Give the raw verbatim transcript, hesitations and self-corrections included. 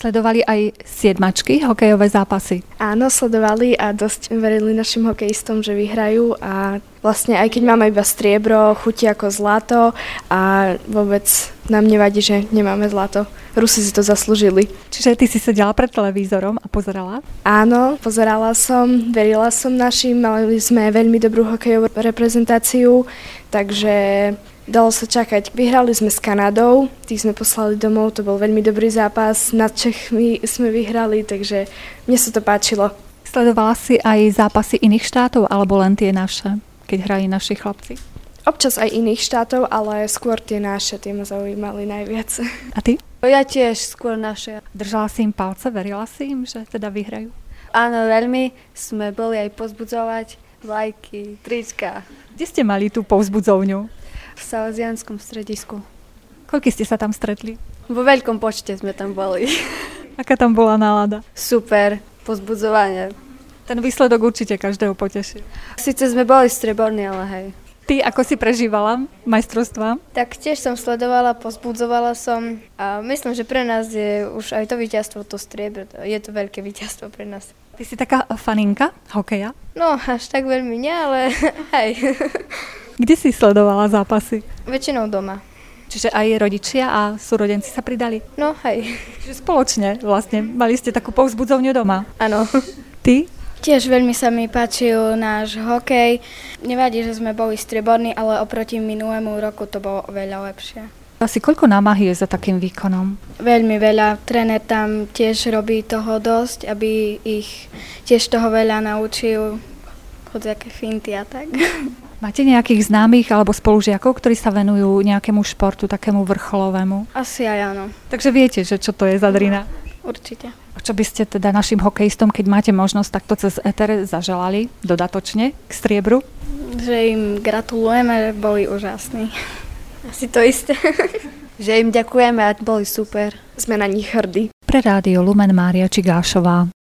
Sledovali aj siedmačky hokejové zápasy? Áno, sledovali a dosť verili našim hokejistom, že vyhrajú a vlastne aj keď máme iba striebro, chutí ako zlato a vôbec nám nevadí, že nemáme zlato. Rusi si to zaslúžili. Čiže ty si sedela pred televízorom a pozerala? Áno, pozerala som, verila som našim, mali sme veľmi dobrú hokejovú reprezentáciu, takže dalo sa čakať. Vyhrali sme s Kanadou, tých sme poslali domov, to bol veľmi dobrý zápas, nad Čechmi sme vyhrali, takže mne sa to páčilo. Sledovala si aj zápasy iných štátov, alebo len tie naše, keď hrali naši chlapci? Občas aj iných štátov, ale skôr tie naše, tie ma zaujímali najviac. A ty? Ja tiež skôr naše. Držala si im palce, verila si im, že teda vyhrajú? Áno, veľmi sme boli aj pozbudzovať, vlajky, trička. Kde ste mali tú povzbudzovňu? V Salesianskom stredisku. Koľky ste sa tam stretli? Vo veľkom počte sme tam boli. Aká tam bola nálada? Super, pozbudzovanie. Ten výsledok určite každého poteší. Sice sme boli streborní, ale hej. Ty, ako si prežívala majstrovstvá? Tak tiež som sledovala, pozbudzovala som a myslím, že pre nás je už aj to víťazstvo, to striebro, je to veľké víťazstvo pre nás. Ty si taká faninka hokeja? No, až tak veľmi nie, ale hej. Kde si sledovala zápasy? Väčšinou doma. Čiže aj rodičia a súrodenci sa pridali? No, hej. Čiže spoločne vlastne mali ste takú povzbudzovňu doma? Áno. Ty? Tiež veľmi sa mi páčil náš hokej. Nevadí, že sme boli strieborní, ale oproti minulému roku to bolo oveľa lepšie. Asi koľko námahy je za takým výkonom? Veľmi veľa. Tréner tam tiež robí toho dosť, aby ich tiež toho veľa naučil. Chodziaké finty a tak. Máte nejakých známych alebo spolužiakov, ktorí sa venujú nejakému športu, takému vrcholovému? Asi aj áno. Takže viete, že čo to je za drina? Určite. A čo by ste teda našim hokejistom, keď máte možnosť takto cez éter zaželali dodatočne k striebru? Že im gratulujeme, že boli úžasní. Asi to isté. Že im ďakujeme a boli super. Sme na nich hrdí. Pre rádio Lumen Mária Čigášová.